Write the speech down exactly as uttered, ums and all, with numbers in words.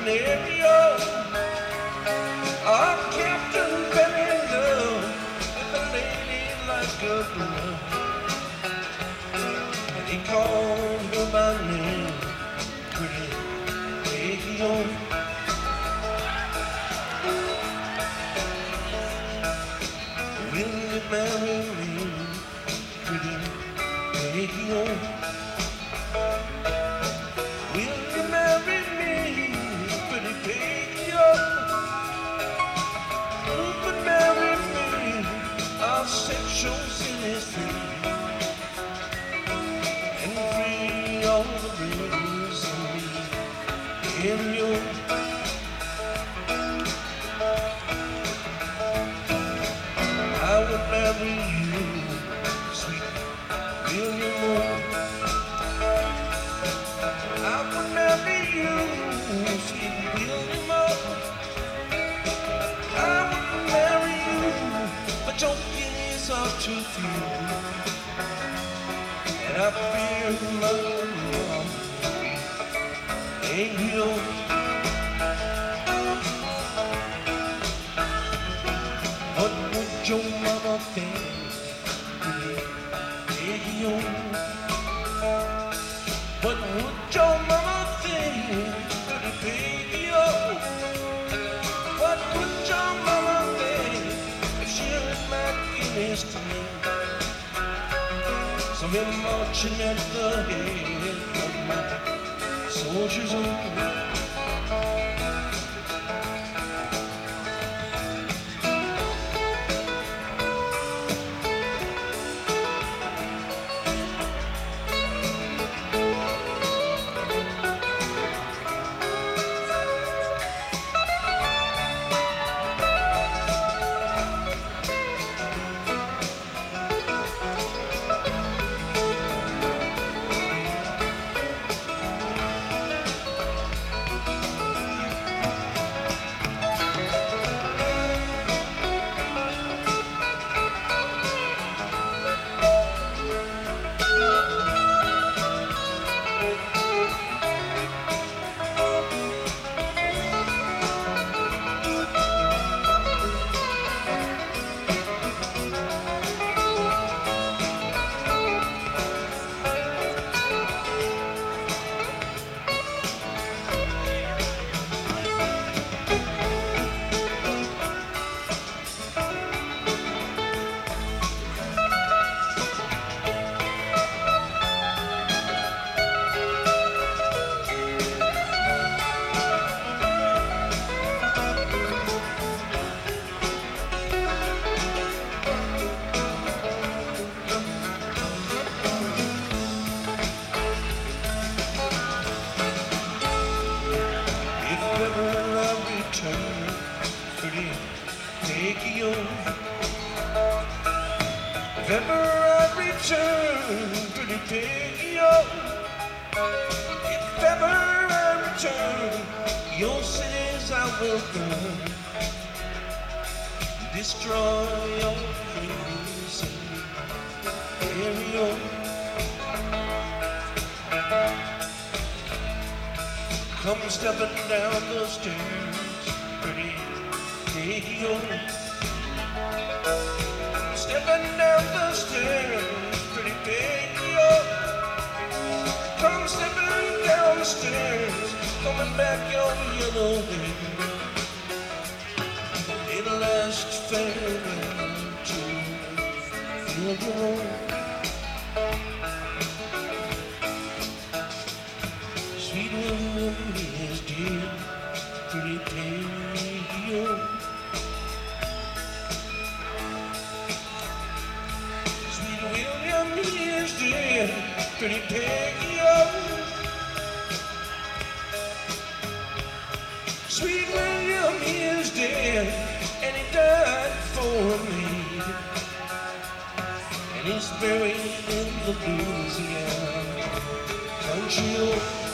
scenario. Our captain fell in love with a lady like a glove, and he called her by name, Pretty Peggy-O. Will you marry me, Pretty Peggy-O? Will you marry me, Pretty Peggy-O? Who could marry me? I'll set your cities free and free all the blues in me and you. I would marry you, sweet William. I would marry you, sweet William. I would marry you, but your feelings are too few, and I fear my love ain't you. What would your mama think, Peggy-O? What would your mama think, Pretty Peggy-O? What would your mama think if she heard my Guinness to me? So me marching at the head of my soldiers on. Pretty Peggy-O. If ever I return, Pretty Peggy-O. If ever I return, your cities I will burn, destroy your dreams and carry on. Come stepping down the stairs, Pretty Peggy-O. Stepping down the stairs, Pretty Peggy-O. Come stepping down the stairs, coming back your yellow hair. A last farewell to feel your own. Sweet William is dead, Pretty Peggy-O. Sweet William is dead, Pretty Peggy-O. Sweet William is dead, and he died for me, and he's buried in the Louisiana country.